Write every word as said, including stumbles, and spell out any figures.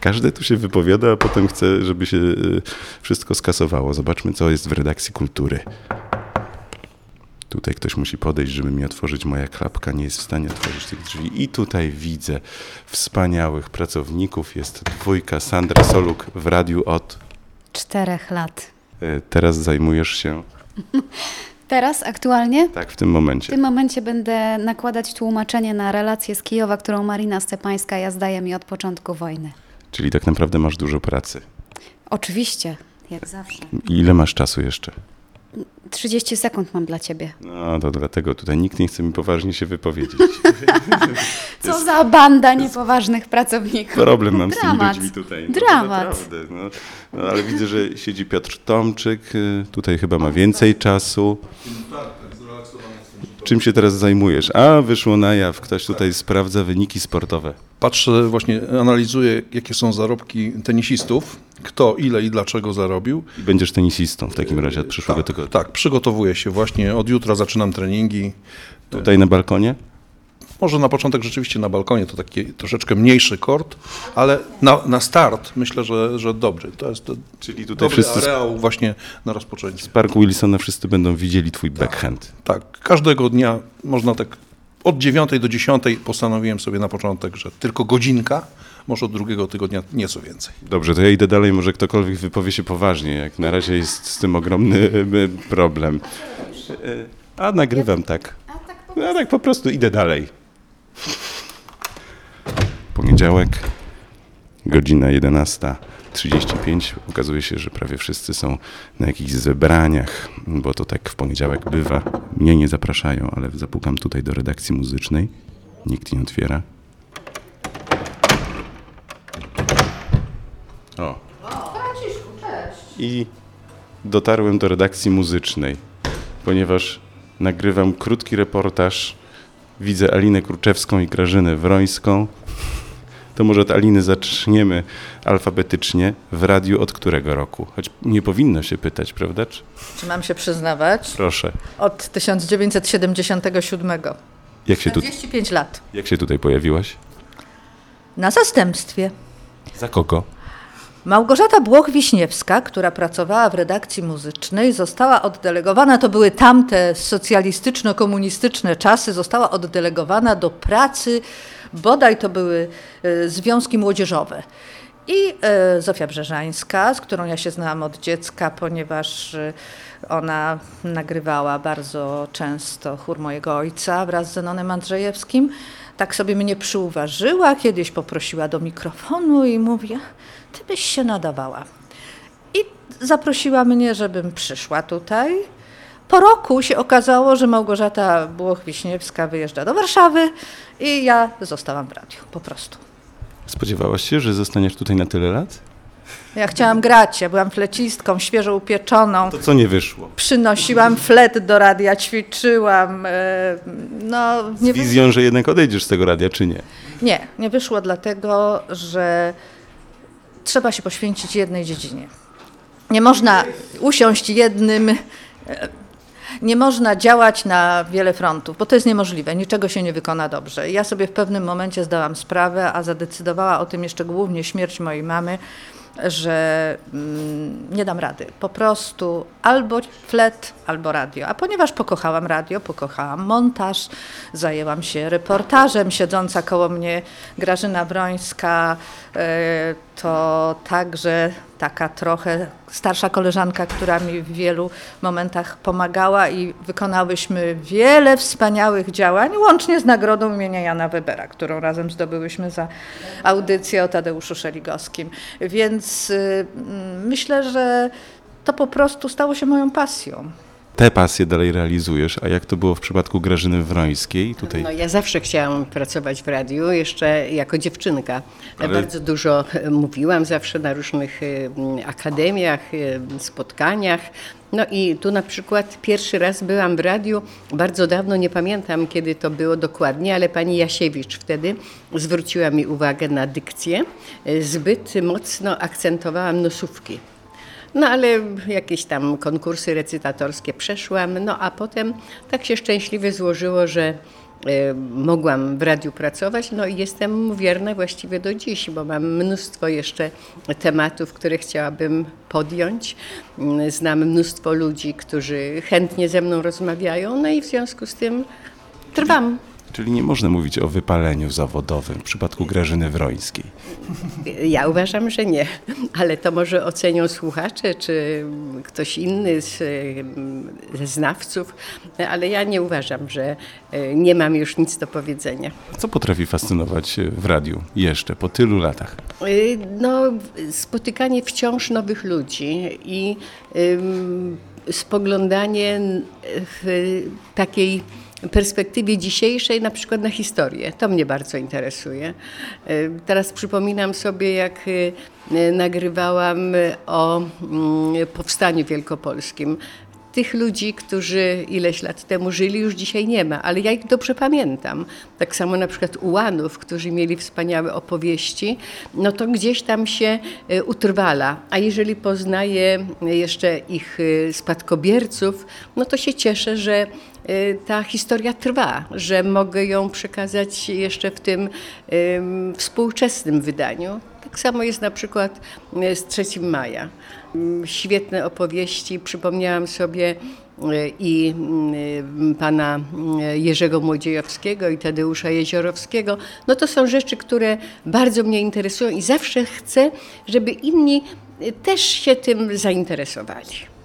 Każdy tu się wypowiada, a potem chce, żeby się wszystko skasowało. Zobaczmy, co jest w redakcji kultury. Tutaj ktoś musi podejść, żeby mi otworzyć. Moja klapka nie jest w stanie otworzyć tych drzwi. I tutaj widzę wspaniałych pracowników. Jest dwójka. Sandra Soluk w radiu od... Czterech lat. Teraz zajmujesz się... Teraz aktualnie? Tak, w tym momencie. W tym momencie będę nakładać tłumaczenie na relację z Kijowa, którą Marina Stepańska ja zdaję mi od początku wojny. Czyli tak naprawdę masz dużo pracy. Oczywiście, jak zawsze. I ile masz czasu jeszcze? trzydzieści sekund mam dla ciebie. No to dlatego tutaj nikt nie chce mi poważnie się wypowiedzieć. Co jest, za banda niepoważnych pracowników. Problem mam Dramat. z tymi ludźmi tutaj. Dramat. No, naprawdę, no. No, ale widzę, że siedzi Piotr Tomczyk. Tutaj chyba ma więcej czasu. Czym się teraz zajmujesz? A, wyszło na jaw. Ktoś tutaj sprawdza wyniki sportowe. Patrzę, właśnie analizuję, jakie są zarobki tenisistów, kto, ile i dlaczego zarobił. I będziesz tenisistą w takim razie od przyszłego tak, tygodnia. Tak, przygotowuję się właśnie. Od jutra zaczynam treningi. Tutaj na balkonie? Może na początek rzeczywiście na balkonie, to taki troszeczkę mniejszy kort, ale na, na start myślę, że, że dobry. To jest to Czyli tutaj dobry wszyscy areał właśnie na rozpoczęcie. Z Parku Wilsona wszyscy będą widzieli twój backhand. Tak, każdego dnia można tak od dziewiątej do dziesiątej postanowiłem sobie na początek, że tylko godzinka, może od drugiego tygodnia nieco więcej. Dobrze, to ja idę dalej, może ktokolwiek wypowie się poważnie, jak na razie jest z tym ogromny problem. A nagrywam tak. A tak po prostu idę dalej. Poniedziałek, godzina jedenasta trzydzieści pięć. Okazuje się, że prawie wszyscy są na jakichś zebraniach, bo to tak w poniedziałek bywa. Mnie nie zapraszają, ale zapukam tutaj do redakcji muzycznej. Nikt nie otwiera. O. Franciszku, cześć. I dotarłem do redakcji muzycznej, ponieważ nagrywam krótki reportaż. Widzę Alinę Kruczewską i Grażynę Wrońską. To może od Aliny zaczniemy alfabetycznie. W radiu od którego roku? Choć nie powinno się pytać, prawda? Czy... Czy mam się przyznawać? Proszę. Od tysiąc dziewięćset siedemdziesiątego siódmego. Jak się, tu... czterdzieści pięć lat. Jak się tutaj pojawiłaś? Na zastępstwie. Za kogo? Małgorzata Błoch-Wiśniewska, która pracowała w redakcji muzycznej, została oddelegowana, to były tamte socjalistyczno-komunistyczne czasy, została oddelegowana do pracy, bodaj to były y, związki młodzieżowe. I y, Zofia Brzeżańska, z którą ja się znałam od dziecka, ponieważ y, ona nagrywała bardzo często chór mojego ojca wraz z Zenonem Andrzejewskim, tak sobie mnie przyuważyła, kiedyś poprosiła do mikrofonu i mówi: ty byś się nadawała. I zaprosiła mnie, żebym przyszła tutaj. Po roku się okazało, że Małgorzata Błoch-Wiśniewska wyjeżdża do Warszawy i ja zostałam w radiu, po prostu. Spodziewałaś się, że zostaniesz tutaj na tyle lat? Ja chciałam grać, ja byłam flecistką, świeżo upieczoną. To co nie wyszło? Przynosiłam flet do radia, ćwiczyłam. No, nie Z wizją, że jednak odejdziesz z tego radia, czy nie? Nie, nie wyszło dlatego, że trzeba się poświęcić jednej dziedzinie. Nie można usiąść jednym, nie można działać na wiele frontów, bo to jest niemożliwe, niczego się nie wykona dobrze. Ja sobie w pewnym momencie zdałam sprawę, a zadecydowała o tym jeszcze głównie śmierć mojej mamy, że mm, nie dam rady. Po prostu albo flet, albo radio. A ponieważ pokochałam radio, pokochałam montaż, zajęłam się reportażem, siedząca koło mnie Grażyna Wrońska, y, to także taka trochę starsza koleżanka, która mi w wielu momentach pomagała i wykonałyśmy wiele wspaniałych działań, łącznie z nagrodą imienia Jana Webera, którą razem zdobyłyśmy za audycję o Tadeuszu Szeligowskim. Więc y, myślę, że to po prostu stało się moją pasją. Te pasje dalej realizujesz, a jak to było w przypadku Grażyny Wrońskiej? Tutaj... No, ja zawsze chciałam pracować w radiu, jeszcze jako dziewczynka. Ale... Bardzo dużo mówiłam zawsze na różnych akademiach, spotkaniach. No i tu na przykład pierwszy raz byłam w radiu, bardzo dawno, nie pamiętam kiedy to było dokładnie, ale pani Jasiewicz wtedy zwróciła mi uwagę na dykcję. Zbyt mocno akcentowałam nosówki. No ale jakieś tam konkursy recytatorskie przeszłam, no a potem tak się szczęśliwie złożyło, że mogłam w radiu pracować, no i jestem mu wierna właściwie do dziś, bo mam mnóstwo jeszcze tematów, które chciałabym podjąć. Znam mnóstwo ludzi, którzy chętnie ze mną rozmawiają, no i w związku z tym trwam. Czyli nie można mówić o wypaleniu zawodowym w przypadku Grażyny Wrońskiej. Ja uważam, że nie, ale to może ocenią słuchacze, czy ktoś inny z, ze znawców, ale ja nie uważam, że nie mam już nic do powiedzenia. Co potrafi fascynować w radiu jeszcze po tylu latach? No, spotykanie wciąż nowych ludzi i ym, spoglądanie w takiej perspektywie dzisiejszej, na przykład na historię. To mnie bardzo interesuje. Teraz przypominam sobie, jak nagrywałam o Powstaniu Wielkopolskim. Tych ludzi, którzy ileś lat temu żyli, już dzisiaj nie ma, ale ja ich dobrze pamiętam. Tak samo na przykład Ułanów, którzy mieli wspaniałe opowieści, no to gdzieś tam się utrwala. A jeżeli poznaję jeszcze ich spadkobierców, no to się cieszę, że ta historia trwa, że mogę ją przekazać jeszcze w tym um, współczesnym wydaniu. Tak samo jest na przykład z trzeciego maja. Świetne opowieści, przypomniałam sobie i pana Jerzego Młodziejowskiego i Tadeusza Jeziorowskiego. No to są rzeczy, które bardzo mnie interesują i zawsze chcę, żeby inni też się tym zainteresowali.